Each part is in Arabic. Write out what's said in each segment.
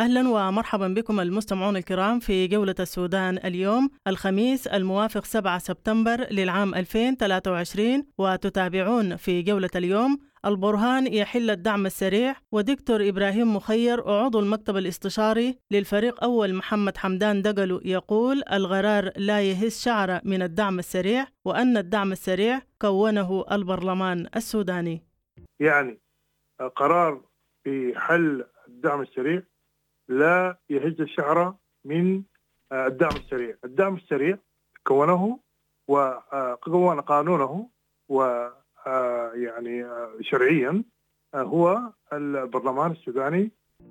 أهلا ومرحبا بكم المستمعون الكرام في جولة السودان اليوم الخميس الموافق 7 سبتمبر للعام 2023، وتتابعون في جولة اليوم البرهان يحل الدعم السريع، ودكتور إبراهيم مخير عضو المكتب الاستشاري للفريق أول محمد حمدان دقلو يقول القرار لا يهز شعرة من الدعم السريع، وأن الدعم السريع كونه البرلمان السوداني. يعني قرار بحل الدعم السريع لا يهز الشعرة من الدعم السريع. الدعم السريع كونه وكون قانونه ويعني شرعيا هو البرلمان السوداني.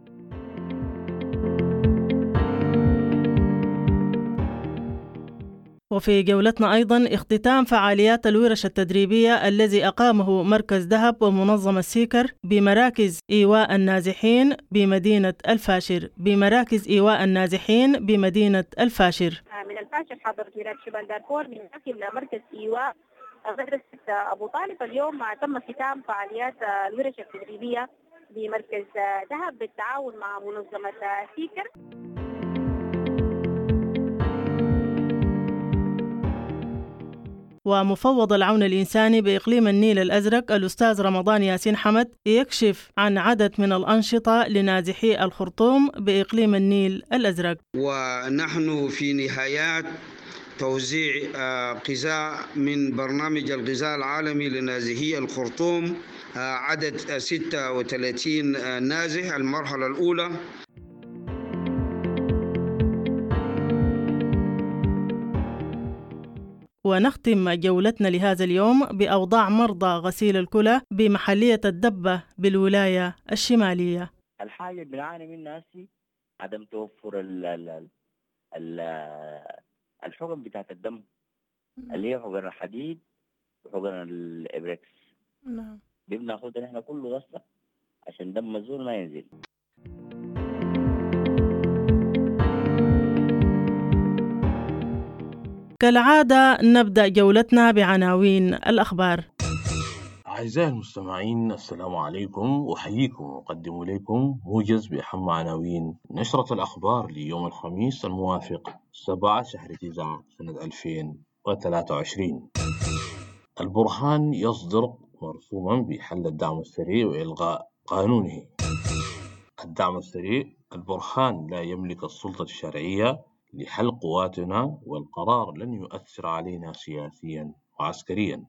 وفي جولتنا أيضا اختتام فعاليات الورش التدريبية الذي أقامه مركز دهب ومنظمة سيكر بمراكز إيواء النازحين بمدينة الفاشر. من الفاشر حضرت ولاية شمال دارفور من داخل مركز إيواء مدرسة أبو طالب. اليوم تم ختام فعاليات الورش التدريبية بمركز دهب بالتعاون مع منظمة سيكر. ومفوض العون الإنساني بإقليم النيل الأزرق الأستاذ رمضان ياسين حمد يكشف عن عدد من الأنشطة لنازحي الخرطوم بإقليم النيل الأزرق. ونحن في نهايات توزيع غذاء من برنامج الغذاء العالمي لنازحي الخرطوم، عدد 36 نازح المرحلة الأولى. ونختم جولتنا لهذا اليوم بأوضاع مرضى غسيل الكلى بمحلية الدبة بالولاية الشمالية. الحاجة بنعاني منها هسي عدم توفر الحقن بتاعت الدم اللي هي حقن الحديد وحقن الإبريكس. نعم. دي بناخدها نحن كله غصة عشان دم الزول ما ينزل. كالعادة نبدأ جولتنا بعناوين الأخبار. أعزائي المستمعين، السلام عليكم، أحييكم وأقدم إليكم موجز بأهم عناوين نشرة الأخبار ليوم الخميس الموافق 7 شهر تسعة سنة 2023. البرهان يصدر مرسوما بحل الدعم السريع وإلغاء قانونه. الدعم السريع: البرهان لا يملك السلطة الشرعية لحل قواتنا، والقرار لن يؤثر علينا سياسيا وعسكريا.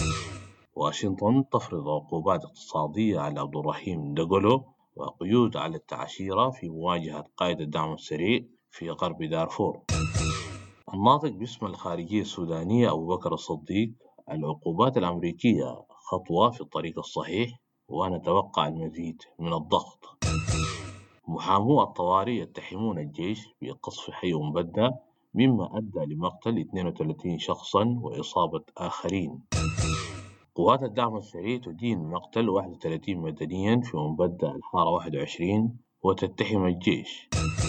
واشنطن تفرض عقوبات اقتصادية على عبد الرحيم دقلو وقيود على التعشيرة في مواجهة قائد الدعم السريع في غرب دارفور. الناطق باسم الخارجية السودانية أبو بكر الصديق: العقوبات الأمريكية خطوة في الطريق الصحيح ونتوقع المزيد من الضغط. محامو الطوارئ يتهمون الجيش بقصف حي مبدأ مما أدى لمقتل 32 شخصا وإصابة آخرين. قوات الدعم السريع تدين مقتل 31 مدنيا في مبدأ الحارة 21 وتتهم الجيش.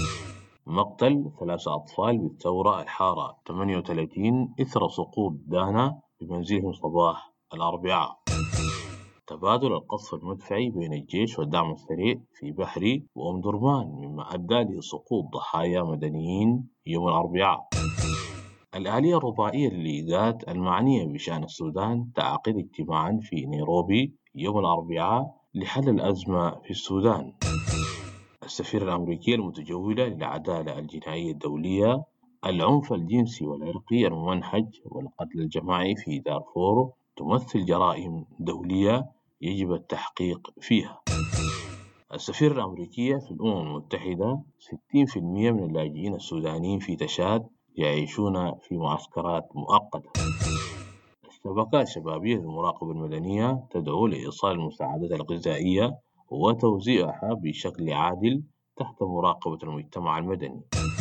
مقتل 3 أطفال بالثورة الحارة 38 إثر سقوط دانا بمنزلهم صباح الأربعاء. تبادل القصف المدفعي بين الجيش والدعم السريع في بحري وأم درمان مما أدى لسقوط ضحايا مدنيين يوم الأربعاء. الآلية الرباعية للإيجاد المعنية بشأن السودان تعقد اجتماعا في نيروبي يوم الأربعاء لحل الأزمة في السودان. السفيرة الأمريكية المتجولة للعدالة الجنائية الدولية: العنف الجنسي والعرقي الممنهج والقتل الجماعي في دارفور تمثل جرائم دولية يجب التحقيق فيها. السفيرة الأمريكية في الأمم المتحدة: 60% من اللاجئين السودانيين في تشاد يعيشون في معسكرات مؤقتة. الشبكات الشبابية للمراقبة المدنية تدعو لإيصال المساعدات الغذائية وتوزيعها بشكل عادل تحت مراقبة المجتمع المدني.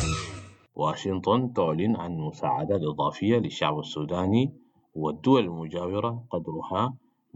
واشنطن تعلن عن مساعدات إضافية للشعب السوداني والدول المجاورة قدرها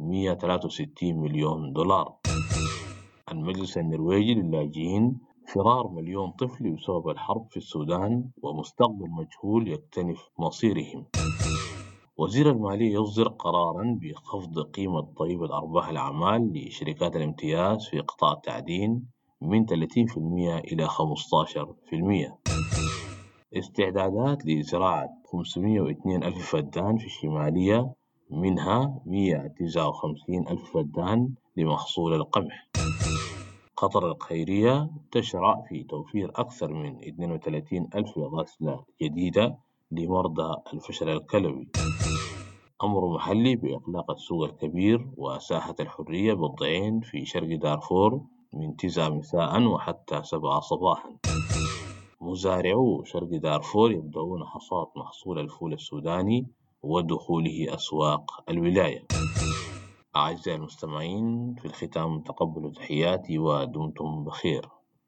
163 مليون دولار. المجلس النرويجي للاجئين: فرار 1,000,000 طفل بسبب الحرب في السودان ومستقبل مجهول يكتنف مصيرهم. وزير المالية يصدر قرارا بخفض قيمة ضريبة أرباح الأعمال لشركات الامتياز في قطاع التعدين من 30% إلى 15%. استعدادات لزراعة 502 ألف فدان في الشمالية، منها 159 ألف فدان لمحصول القمح. قطر الخيرية تشرع في توفير أكثر من 32 ألف غسلة جديدة لمرضى الفشل الكلوي. أمر محلي بإغلاق السوق الكبير وساحة الحرية بالضعين في شرق دارفور من 9 مساء وحتى 7 صباحا. مزارعو شرق دارفور يبدأون حصاد محصول الفول السوداني ودخوله أسواق الولاية. أعزائي المستمعين، في الختام تقبلوا تحياتي ودمتم بخير.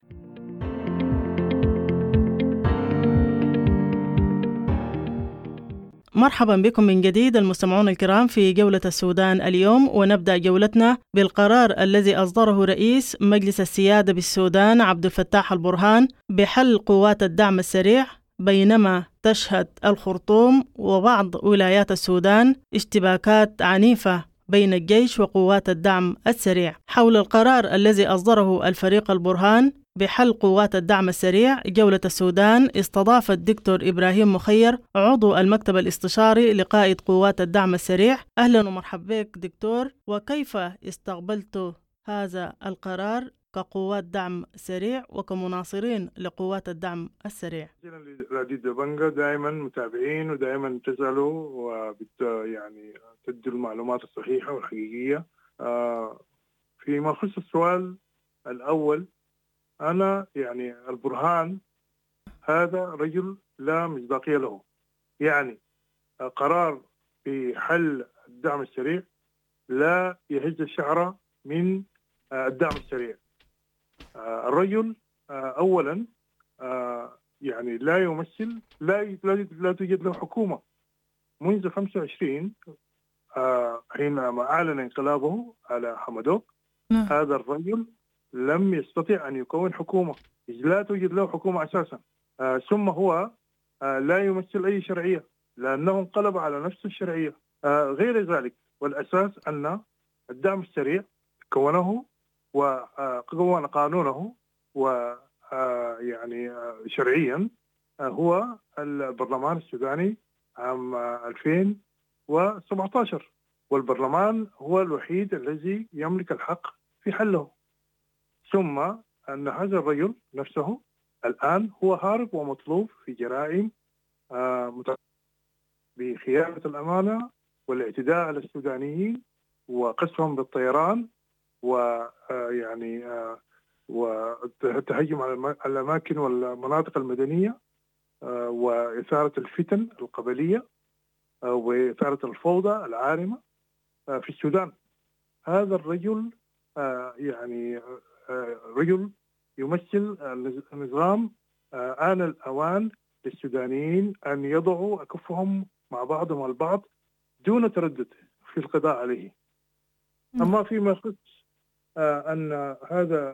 مرحبا بكم من جديد المستمعون الكرام في جولة السودان اليوم، ونبدأ جولتنا بالقرار الذي أصدره رئيس مجلس السيادة بالسودان عبد الفتاح البرهان بحل قوات الدعم السريع، بينما تشهد الخرطوم وبعض ولايات السودان اشتباكات عنيفة بين الجيش وقوات الدعم السريع. حول القرار الذي أصدره الفريق البرهان بحل قوات الدعم السريع، جولة السودان استضافت الدكتور إبراهيم مخير عضو المكتب الاستشاري لقائد قوات الدعم السريع. أهلا ومرحبا بك دكتور، وكيف استقبلت هذا القرار كقوات دعم سريع وكمناصرين لقوات الدعم السريع؟ العديد بنجا دائما متابعين ودائما تسألوا يعني تدوا المعلومات الصحيحة والحقيقية. فيما يخص السؤال الأول، أنا يعني البرهان هذا رجل لا مصداقية له. يعني قرار بحل الدعم السريع لا يهز الشعرة من الدعم السريع. الرجل أولا يعني لا يمثل، لا توجد له حكومة منذ 25 حينما أعلن انقلابه على حمدوك. هذا الرجل لم يستطع أن يكون حكومة، لا توجد له حكومة أساسا. ثم هو لا يمثل أي شرعية لأنه انقلب على نفس الشرعية. غير ذلك، والأساس أن الدعم السريع كونه وكون قانونه ويعني شرعيا هو البرلمان السوداني عام 2017، والبرلمان هو الوحيد الذي يملك الحق في حله. ثم أن هذا الرجل نفسه الآن هو هارب ومطلوب في جرائم بخيانة الأمانة والاعتداء على السودانيين وقصفهم بالطيران ويعني والتهجم على الأماكن والمناطق المدنية وإثارة الفتن القبلية وإثارة الفوضى العارمة في السودان. هذا الرجل يعني رجل يمثل النظام. آن الأوان للسودانيين أن يضعوا أكفهم مع بعضهم البعض دون تردد في القضاء عليه. أما فيما يخص أن هذا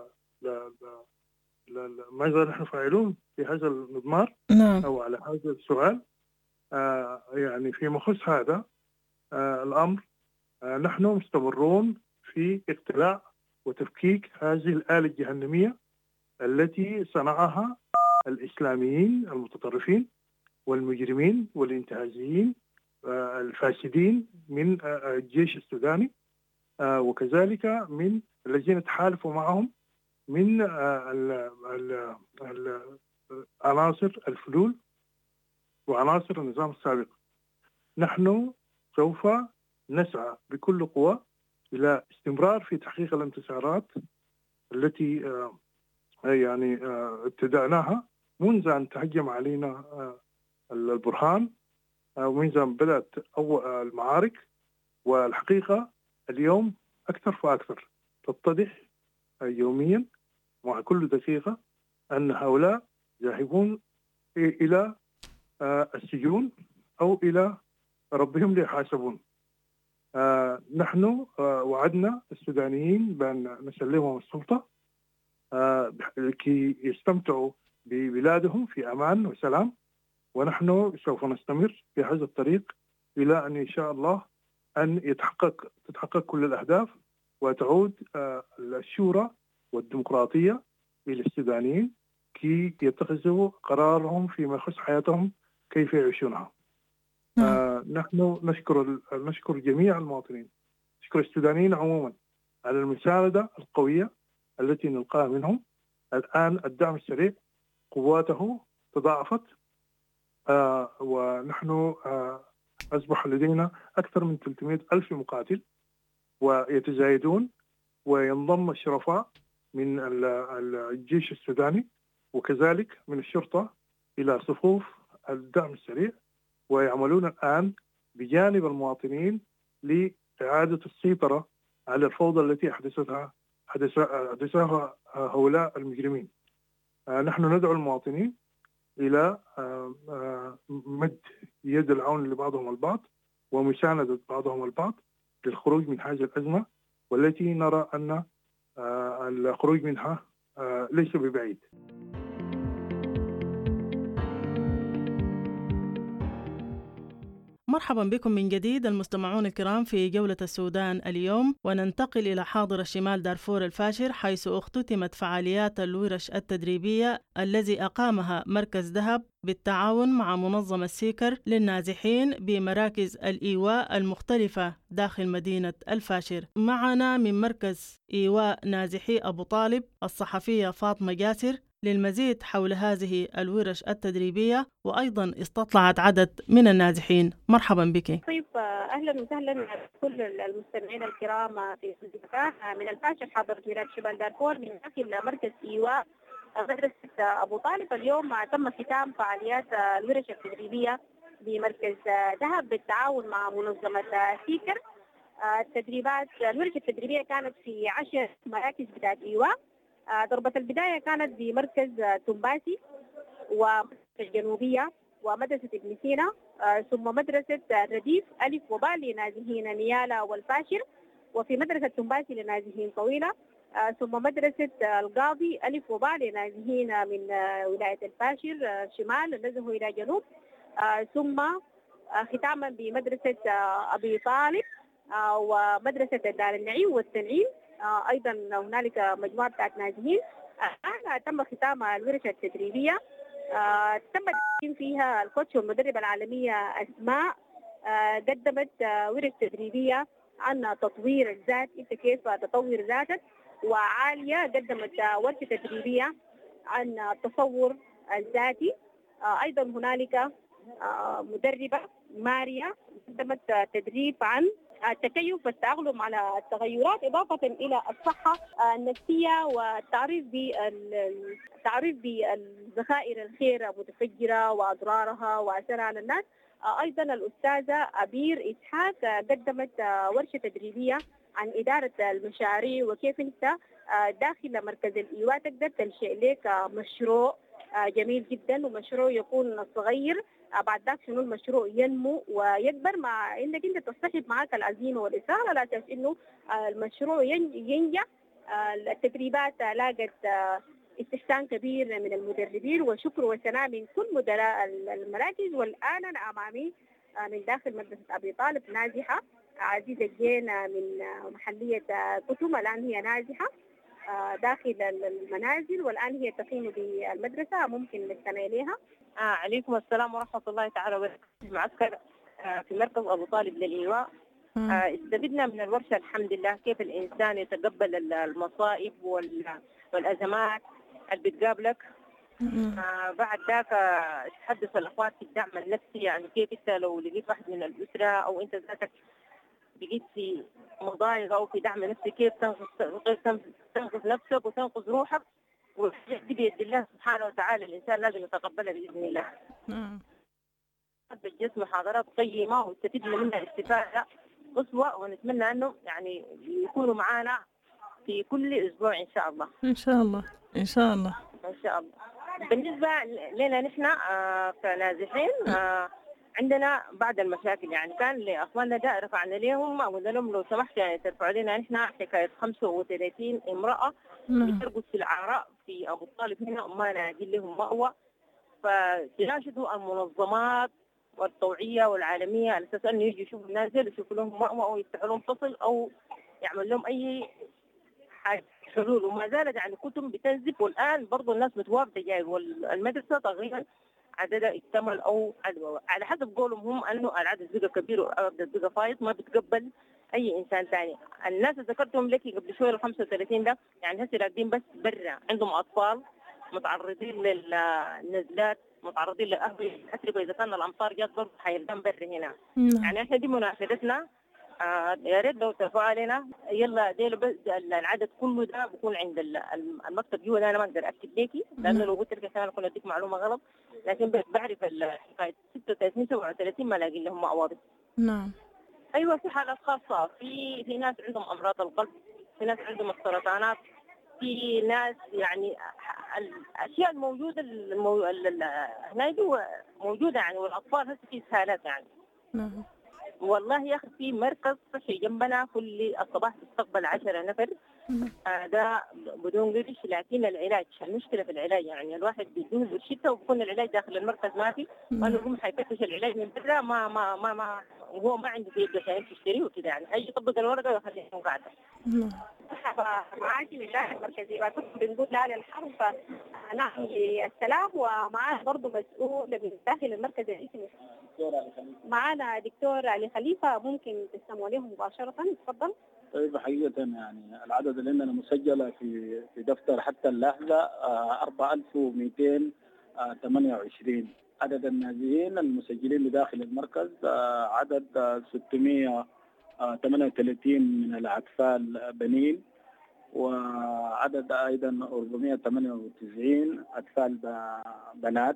ماذا نحن فاعلون في هذا المضمار أو على هذا السؤال، يعني فيما يخص هذا الأمر، نحن مستمرون في اقتلاع وتفكيك هذه الآلة الجهنمية التي صنعها الإسلاميين المتطرفين والمجرمين والانتهازيين الفاسدين من الجيش السوداني، وكذلك من الذين تحالفوا معهم من عناصر الفلول وعناصر النظام السابق. نحن سوف نسعى بكل قوة إلى استمرار في تحقيق الانتصارات التي يعني ابتدأناها منذ أن تهجم علينا البرهان ومنذ أن بدأت المعارك. والحقيقة اليوم أكثر فأكثر تتضح يوميا مع كل دقيقة أن هؤلاء ذاهبون إلى السجون أو إلى ربهم ليحاسبون. نحن وعدنا السودانيين بأن نسلمهم السلطة لكي يستمتعوا ببلادهم في أمان وسلام، ونحن سوف نستمر في هذا الطريق إلى أن إن شاء الله أن تتحقق كل الأهداف وتعود الشورى والديمقراطية إلى السودانيين كي يتخذوا قرارهم فيما يخص حياتهم كيف يعيشونها. نحن نشكر جميع المواطنين، نشكر السودانيين عموما على المساندة القوية التي نلقاها منهم. الآن الدعم السريع قواته تضاعفت، ونحن أصبح لدينا أكثر من 300 ألف مقاتل ويتزايدون، وينضم الشرفاء من الجيش السوداني وكذلك من الشرطة إلى صفوف الدعم السريع، ويعملون الآن بجانب المواطنين لإعادة السيطرة على الفوضى التي حدثها هؤلاء المجرمين. نحن ندعو المواطنين إلى مد يد العون لبعضهم البعض ومساندة بعضهم البعض للخروج من هذه الأزمة، والتي نرى أن الخروج منها ليس ببعيد. مرحبا بكم من جديد المستمعون الكرام في جولة السودان اليوم، وننتقل إلى حاضر الشمال دارفور الفاشر، حيث اختتمت فعاليات الورش التدريبية الذي أقامها مركز دهب بالتعاون مع منظمة سيكر للنازحين بمراكز الإيواء المختلفة داخل مدينة الفاشر. معنا من مركز إيواء نازحي أبو طالب الصحفية فاطمة جاسر للمزيد حول هذه الورش التدريبية، وأيضا استطلعت عدد من النازحين. مرحبا بك. طيب، أهلا وسهلا كل المستمعين الكرام في مكان من الفاشر حاضر ولاية شمال دارفور من داخل مركز إيواء مدرسة أبو طالب. اليوم تم ختام فعاليات الورش التدريبية بمركز دهب بالتعاون مع منظمة سيكر. الورش التدريبية كانت في 10 مراكز بتاعت إيواء. ضربة البداية كانت بمركز تنباسي ومدرسة الجنوبية ومدرسة ابن سينا، ثم مدرسة رديف ألف وباء لنازحين نيالا والفاشر، وفي مدرسة تنباسي لنازحين طويلة، ثم مدرسة القاضي ألف وباء لنازحين من ولاية الفاشر شمال نزهوا إلى جنوب، ثم ختاما بمدرسة أبي طالب ومدرسة دار النعيم والتنعيم. أيضا هنالك مجموعة بتاعت نازحين. الآن تم ختام الورش التدريبية، تم تقديم فيها الكوتش والمدربة العالمية أسماء. قدمت ورش تدريبية عن تطوير الذات، أنت كيف تطور ذاتك، وعالية قدمت ورشة تدريبية عن التصور الذاتي. أيضا هنالك مدربة ماريا قدمت تدريب عن التكيف والتأقلم على التغيرات، إضافة إلى الصحة النفسية والتعريف بالذخائر الخير المتفجرة وأضرارها وأثرها على الناس. أيضا الأستاذة أبير إسحاق قدمت ورشة تدريبية عن إدارة المشاريع، وكيف أنت داخل مركز الإيواء تقدر تنشئ لك مشروع جميل جدا، ومشروع يكون صغير بعد ذاك شنو المشروع ينمو ويكبر مع انك انت تصطحب معك العزيمه والاصرار على اساس انه المشروع ينجح. التدريبات لاقت استحسان كبير من المدربين وشكر وثناء من كل مدراء المراكز. والان انا امامي من داخل مدرسه ابي طالب نازحه عزيزه جينا من محليه كتم، الان هي نازحه داخل المنازل، والآن هي تقيم بالمدرسة. ممكن نستمع إليها. عليكم السلام ورحمة الله تعالى وبركاته. معسكر في مركز أبو طالب للإيواء. استفدنا من الورشة الحمد لله كيف الإنسان يتقبل المصائب والأزمات اللي بتقابلك. بعد ذاك تحدث الأخوات في الدعم النفسي، يعني كيف أنت لو لقيت واحد من الأسرة أو أنت ذاتك بقيت في مضايقة أو في دعم نفسي، كيف تنقذ نفسك وتنقذ روحك، والحاجات دي بيد الله سبحانه وتعالى. الإنسان لازم يتقبلها بإذن الله. الجسم محاضرات قيمة واستفدنا منها استفادة قصوى، ونتمنى أنه يعني يكونوا معنا في كل أسبوع إن شاء الله. إن شاء الله إن شاء الله إن شاء الله. بالنسبة لنا نحن كنازحين، عندنا بعض المشاكل، يعني كان لأخواننا ده رفعنا لهم قلنا لهم لو سمحت يعني ترفعوا لنا نحن حكاية 35 امرأة بترقص في العراء في أبو طالب هنا، ما لاقين لهم مأوى. فتناشدوا المنظمات والطوعية والعالمية على أساس أنه يجوا يشوفوا الناس دول يشوفوا لهم مأوى أو يفتحوا لهم فصل أو يعمل لهم أي حاجة حلول، وما زالت يعني كتب بتنزف، والآن برضو الناس بتوافق جاي، والمدرسة تقريبا عددها اكتمل أو على حسب قولهم هم أنه العدد بقى كبير والعدد بقى فايض ما بتقبل أي إنسان ثاني. الناس اللي ذكرتهم لك قبل شوية ال 35 ده يعني هسه راكبين بس برا، عندهم أطفال متعرضين للنزلات، متعرضين للأتربة، إذا كان الأمطار جات برضه حيلقان برا هنا. يعني احنا دي مناشدتنا، يا ريت لو تفاعلنا يلا ديلو بس العدد كله ده بيكون عند المكتب جوا ده. انا ما اقدر اكد ليكي لانه لو قلت لك انا كنت اديك معلومه غلط، لكن بس بعرف الحكايه 36 37 ما لاقي لهم معواض. نعم. ايوه في حالات خاصه، في ناس عندهم امراض القلب، في ناس عندهم السرطانات، في ناس يعني الاشياء الموجوده هنا دي موجوده يعني، والاطفال هسه في اسهالات يعني. نعم. والله يا أخي في مركز صحي جنبنا كل الصباح تستقبل 10 نفر، ده بدون قرش، لكن العلاج المشكلة في العلاج يعني الواحد بيدوه بالشتاء وبكون العلاج داخل المركز ما في، وأنا يقوم حيفتش العلاج من برا ما وهو ما عنده بيد عشان تشتريه وكده يعني، أي يطبق الورقة ويخليه قاعدة. معاشي لله المركزي بنقول لا للحرب نحن السلام، ومعاه برضه مسؤول من داخل المركز الاسمي معانا دكتور علي خليفة، ممكن تسمعوا لهم مباشرة. تفضل. طيب حقيقة يعني العدد اللي عندنا مسجلة في دفتر حتى اللحظة 4228. عدد النازحين المسجلين بداخل المركز عدد 638 من الأطفال بنين، وعدد أيضا 498 أطفال بنات.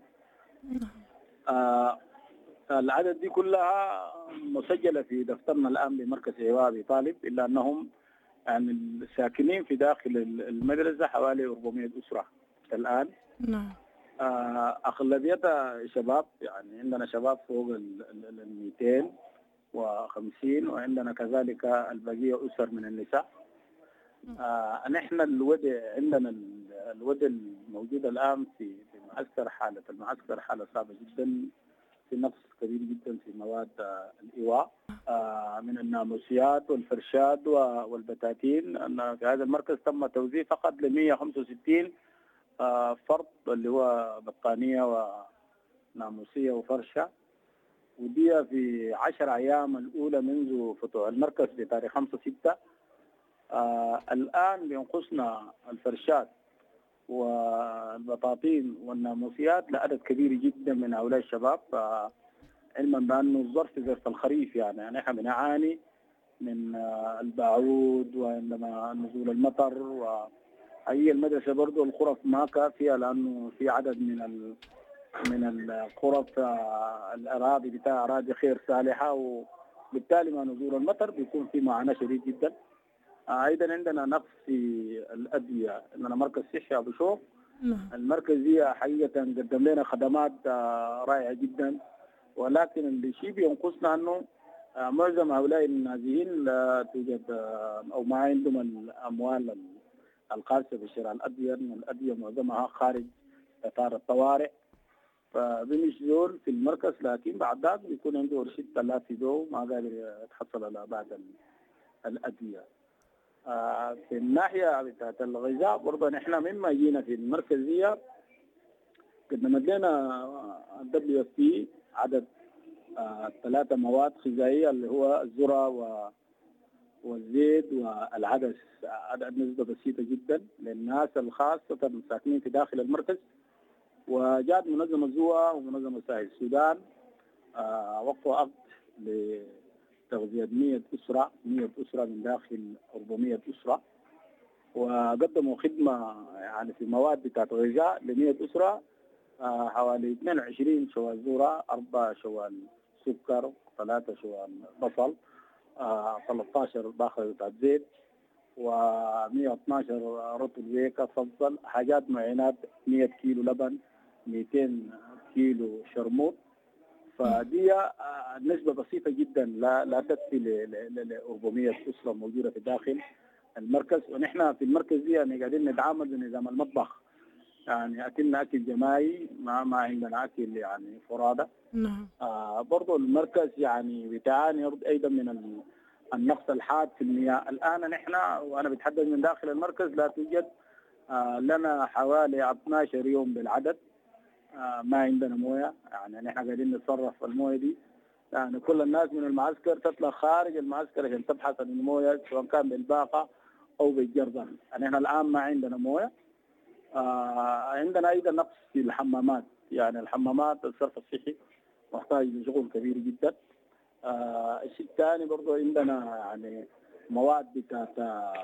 العدد دي كلها مسجلة في دفترنا الآن بمركز إيواء أبي طالب، إلا أنهم يعني الساكنين في داخل المدرسة حوالي 400 أسرة الآن. نعم. أغلبيتها شباب، يعني عندنا شباب فوق ال 250، وعندنا كذلك البقية أسر من النساء. نحن عندنا الوضع الموجود الآن في معسكر، حالة المعسكر حالة صعبة جدا، في نقص كبير جدا في مواد الإيواء من الناموسيات والفرشاد والبتاتين. أن في هذا المركز تم توزيع فقط ل 165 فرد، اللي هو بطانية وناموسية وفرشة، ودي في 10 أيام الأولى منذ فتوح المركز في تاريخ 5/6. الآن بينقصنا الفرشات والبطاطين والناموسيات لعدد كبير جدا من هؤلاء الشباب، علما بأنه ظرف الخريف يعني احنا بنعاني من البعوض وعندما نزول المطر، وهي المدرسة برضو الغرف ما كافية لأنه في عدد من الغرف الأراضي بتاع أراضي غير صالحة، وبالتالي ما نزول المطر بيكون في معاناة شديد جدا. أيضا عندنا نقص في الأدوية، عندنا مركز صحي أبو شوق. المركز دي حقيقة قدم لنا خدمات رائعة جدا، ولكن الشيء بينقصنا أنه معظم هؤلاء النازحين لا توجد أو ما عندهم الأموال الخاصة بشراء الأدوية، الأدوية معظمها خارج إطار الطوارئ، فبمش زول في المركز، لكن بعد ذلك بيكون عنده رشيد ثلاث دو ما قادر يتحصل على بعض الأدوية. في الناحية بتاعت الغذاء برضه نحن مما جينا في المركزية قدمت لنا WFP عدد 3 مواد غذائية، اللي هو الذرة والزيت والعدس، عدد نسبة بسيطة جدا للناس الخاصة ساكنين في داخل المركز. وجاءت منظمة زوا ومنظمة ساحل السودان وقفوا عقد لتغذية 100 أسرة من داخل 400 أسرة، وقدموا خدمة يعني في مواد بتاعت غذاء ل 100 أسرة، حوالي 22 شوال ذرة، 4 شوال سكر، 3 شوال بصل، 13 باخر بتاعت زيت، و112 رطل زيكا فضل، حاجات معينات 100 كيلو لبن، 200 كيلو شرموط. فدي نسبة بسيطة جدا لا تكفي ل 400 أسرة موجودة في داخل المركز. ونحن في المركز دي يعني قاعدين نتعامل بنظام المطبخ، يعني أكلنا أكل جماعي، ما عندنا أكل يعني فرادة. نعم. برضو المركز يعني بتعاني أيضا من النقص الحاد في المياه. الآن نحن وأنا بتحدث من داخل المركز لا توجد لنا حوالي 12 يوم بالعدد ما عندنا مويه. يعني نحن قاعدين نتصرف المويه دي، يعني كل الناس من المعسكر تطلع خارج المعسكر عشان تبحث عن المويه سواء كان بالباقه او بالجردل. يعني احنا الان ما عندنا مويه. عندنا ايضا نقص في الحمامات، يعني الحمامات الصرف الصحي محتاج لشغل كبير جدا. الشيء الثاني برضه عندنا يعني مواد بتاعت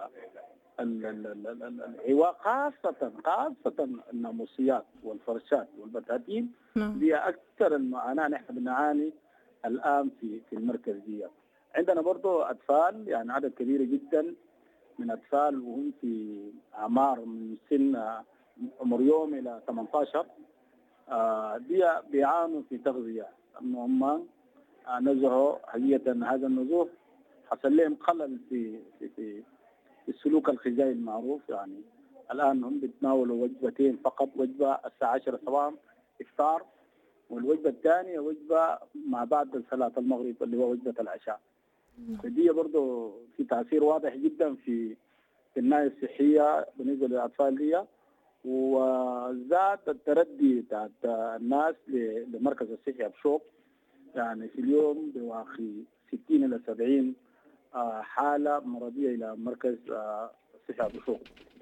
العواء، خاصة الناموسيات والفرشات والبطاطين دي أكثر المعاناة نحن بنعاني الآن في المركز دي. عندنا برضه أطفال، يعني عدد كبير جدا من أطفال وهم في أعمار من سن عمر يوم إلى 18 دي بيعانوا في تغذية، أنه هم نزعوا حقيقة هذا النزوح حصل لهم خلل في السلوك الغذائي المعروف. يعني الآن هم بيتناولوا وجبتين فقط، وجبة الساعة 10 صباحا إفطار، والوجبة الثانية وجبة مع بعد صلاة المغرب اللي هو وجبة العشاء. فدي برضو في تأثير واضح جدا في الناحية الصحية بالنسبة للأطفال دي، وزاد التردي بتاعت الناس لمركز الصحي أبشوق. يعني في اليوم بواخي 60 إلى 70 حالة مرضية إلى مركز صحة أبشوق.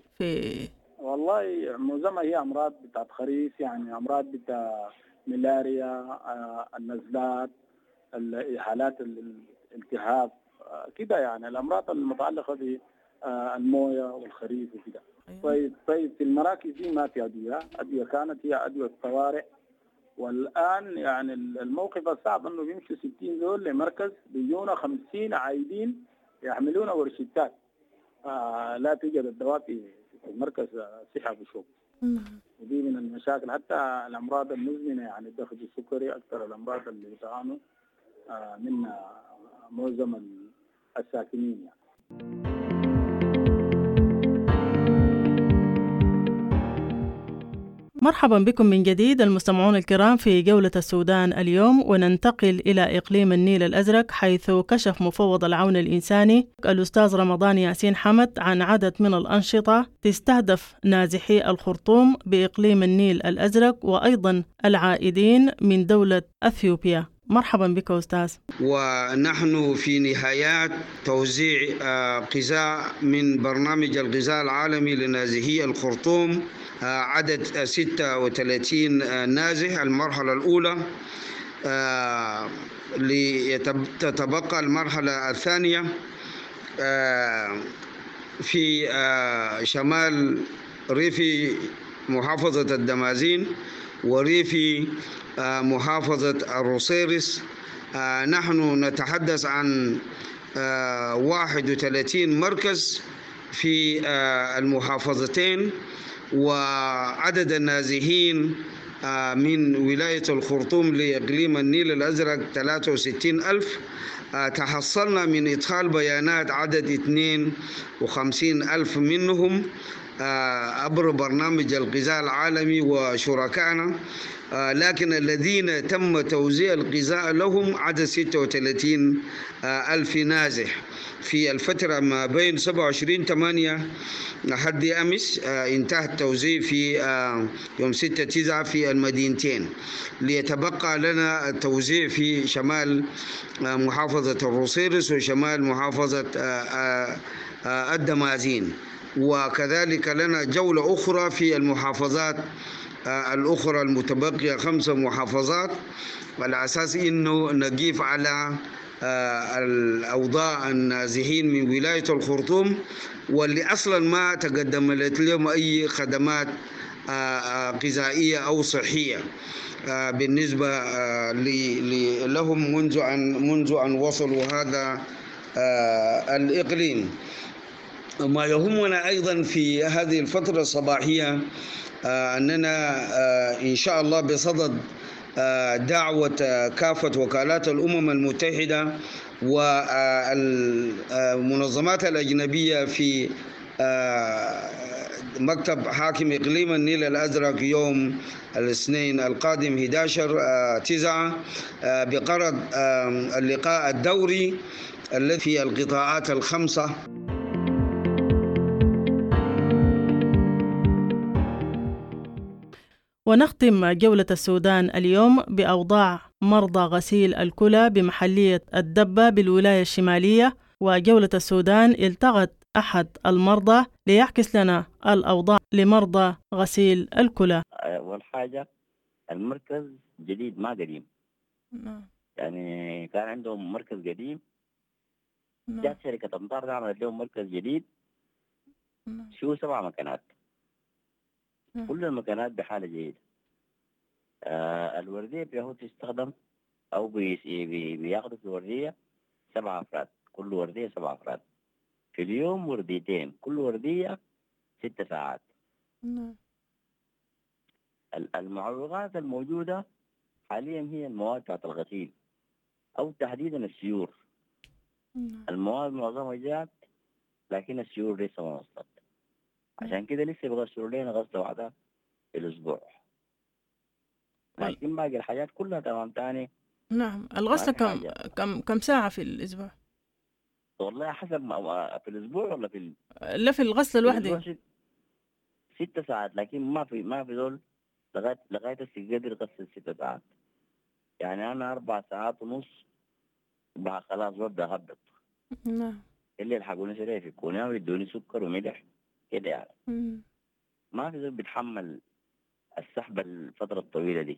والله معظمها هي أمراض بتاعت خريف، يعني أمراض بتاع ملاريا، النزلات، حالات الالتهاب كده، يعني الأمراض المتعلقة بالموية والخريف وكده. طيب في المراكز دي ما في أدوية كانت هي أدوية طوارئ. والآن يعني الموقف الصعب أنه بيمشوا 60 دول لمركز بيجونا 50 عايدين يحملون ورشتات. لا توجد الدواء في المركز صحة أبشوق. ودي من المشاكل، حتى الأمراض المزمنة يعني الضغط السكري أكثر الأمراض اللي بتعانوا منها معظم الساكنين يعني. مرحبا بكم من جديد المستمعون الكرام في جولة السودان اليوم، وننتقل إلى إقليم النيل الأزرق، حيث كشف مفوض العون الإنساني الأستاذ رمضان ياسين حمد عن عدد من الأنشطة تستهدف نازحي الخرطوم بإقليم النيل الأزرق وأيضا العائدين من دولة أثيوبيا. مرحبا بك أستاذ. ونحن في نهايات توزيع غذاء من برنامج الغذاء العالمي لنازحي الخرطوم، عدد 36 نازح المرحلة الأولى، لتتبقى المرحلة الثانية في شمال ريفي محافظة الدمازين وريفي محافظة الروسيرس. نحن نتحدث عن 31 مركز في المحافظتين، وعدد النازحين من ولاية الخرطوم لإقليم النيل الأزرق 63,000. تحصلنا من إدخال بيانات عدد 52,000 منهم عبر برنامج الغذاء العالمي وشركائنا، لكن الذين تم توزيع الغذاء لهم عدد 36,000 نازح في الفترة ما بين 27/8 لحد أمس. انتهى التوزيع في يوم 6/9 في المدينتين، ليتبقى لنا التوزيع في شمال محافظة الروسيرس وشمال محافظة الدمازين، وكذلك لنا جولة أخرى في المحافظات الأخرى المتبقية 5 محافظات، على أساس أنه نقيف على الأوضاع النازحين من ولاية الخرطوم، واللي أصلا ما تقدمت لهم أي خدمات غذائية أو صحية بالنسبة لهم منذ أن وصلوا هذا الإقليم. ما يهمنا أيضا في هذه الفترة الصباحية أننا إن شاء الله بصدد دعوة كافة وكالات الأمم المتحدة والمنظمات الأجنبية في مكتب حاكم إقليم النيل الأزرق يوم الاثنين القادم 11/9 بقرض اللقاء الدوري الذي في القطاعات الخمسة. ونختم جولة السودان اليوم بأوضاع مرضى غسيل الكلى بمحلية الدبة بالولاية الشمالية. وجولة السودان التقت أحد المرضى ليعكس لنا الأوضاع لمرضى غسيل الكلى. أول حاجة المركز جديد ما قديم. يعني كان عندهم مركز قديم، جاءت شركة أمطار عملت لهم مركز جديد فيه 7 مكانات، كل المكانات بحالة جيدة. الوردية بيهو تستخدم أو بياخدوا في الوردية 7 أفراد، كل وردية 7 أفراد في اليوم، ورديتين كل وردية 6 ساعات. المعوقات الموجودة حاليا هي المواد بتاعت الغسيل أو تحديدا السيور. المواد معظمها جات لكن السيور لسه ما وصلت، عشان كده لسه بيغسلوا لنا غسلة واحدة في الأسبوع، لكن باقي الحاجات كلها تمام تاني. نعم. الغسلة كم ساعة في الأسبوع؟ والله حسب في الأسبوع ولا لا في الغسلة الواحدة 6 ساعات، لكن ما في دول لغاية السجادر غسل 6 ساعات. يعني أنا 4 ساعات ونص بقى خلاص ببدأ أهبط. نعم. اللي يلحقوني سريع في الكونية ويدوني سكر وملح كده يعني. ما في دول بيتحمل السحبة الفترة الطويلة دي.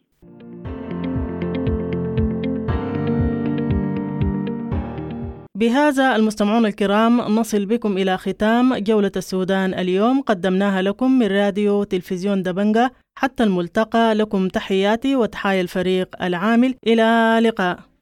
بهذا المستمعون الكرام نصل بكم إلى ختام جولة السودان اليوم، قدمناها لكم من راديو تلفزيون دبنجة. حتى الملتقى، لكم تحياتي وتحايا الفريق العامل، إلى لقاء.